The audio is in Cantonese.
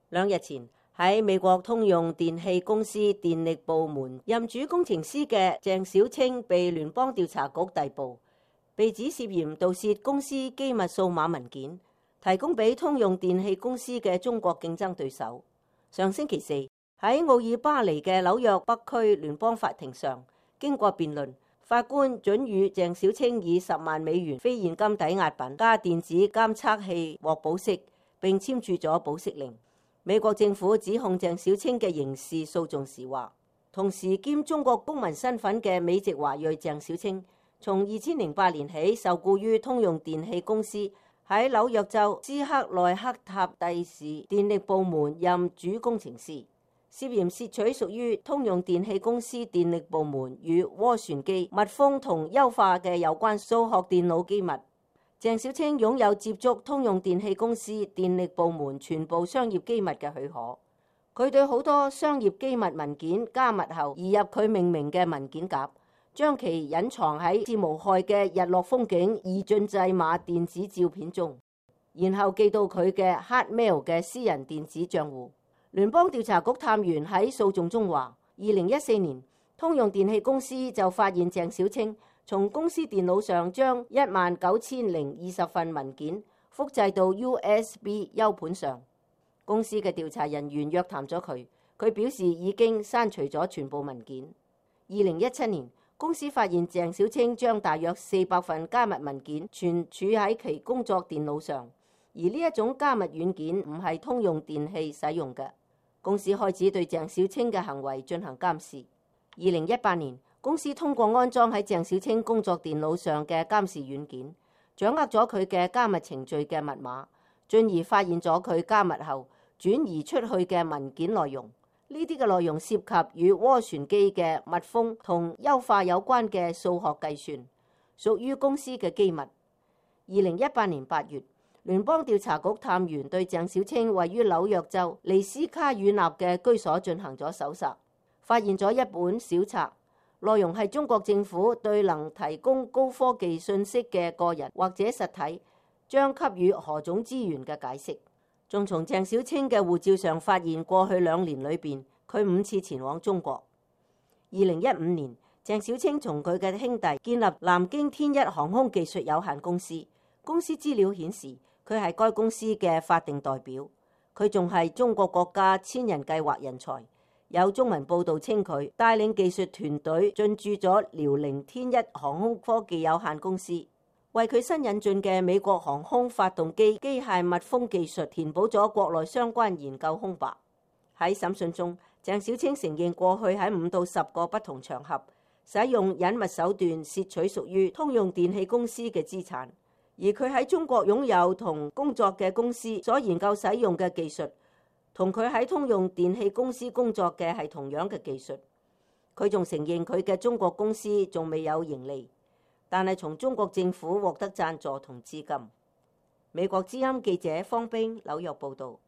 2日前，喺美國通用電氣公司電力部門任主工程師嘅鄭小青被聯邦調查局逮捕，被指涉嫌盜竊公司機密數碼文件，提供俾通用電氣公司嘅中國競爭對手。上星期四，喺奧爾巴尼嘅紐約北區聯邦法庭上，經過辯論，法官准予鄭小青以10萬美元非現金抵押品加電子監測器獲保釋，並簽署咗保釋令。美國政府指控鄭小青嘅刑事訴訟時話，同時兼中國公民身份嘅美籍華裔鄭小青，從2008年起受僱於通用電氣公司，喺紐約州斯克內克塔蒂市電力部門任主工程師，涉嫌竊取屬於通用電氣公司電力部門與渦旋機密封同優化嘅有關數學電腦機密。鄭小青擁有接觸通用電氣公司電力部門全部商業機密嘅許可，佢對好多商業機密文件加密後移入佢命名嘅文件夾，將其隱藏喺至無害嘅日落風景二進制碼電子照片中，然後寄到佢嘅 Hotmail 嘅私人電子賬戶。聯邦調查局探員喺訴訟中話，2014年通用電氣公司就發現鄭小青從公司電腦上將19020份文件複製到 USB 優盤上。公司嘅調查人員約談咗佢，佢表示已經刪除咗全部文件。2017年，公司發現鄭小青將大約400份加密文件存儲喺其工作電腦上，而呢一種加密軟件唔係通用電氣使用嘅。公司開始對鄭小青嘅行為進行監視。2018年，公司通過安裝喺鄭小青工作電腦上嘅監視軟件，掌握咗佢嘅加密程序嘅密碼，進而發現咗佢加密後轉移出去嘅文件內容。呢啲嘅內容涉及與渦旋機嘅密封同優化有關嘅數學計算，屬於公司嘅機密。2018年8月，聯邦調查局探員對鄭小青位於紐約州尼斯卡爾納嘅居所進行咗搜查，發現咗一本小冊，內容係中國政府對能提供高科技信息嘅個人或者實體將給予何種資源嘅解釋。仲從鄭小青嘅護照上發現過去2年裏邊佢5次前往中國。2015年，鄭小青同佢嘅兄弟建立南京天一航空技術有限公司，公司資料顯示佢係該公司嘅法定代表。佢仲係中國國家千人計劃人才。有中文報道稱佢帶領技術團隊進駐咗遼寧天一航空科技有限公司，為佢新引進嘅美國航空發動機機械密封技術填補咗國內相關研究空白。喺審訊中，鄭小青承認過去喺5到10個不同場合使用隱密手段竊取屬於通用電氣公司嘅資產，而佢喺中國擁有同工作嘅公司所研究使用嘅技術，同佢喺通用電氣公司工作嘅係同樣嘅技術。佢仲承認佢嘅中國公司仲未有盈利，但係從中國政府獲得贊助同資金。美國之音記者方冰紐約報導。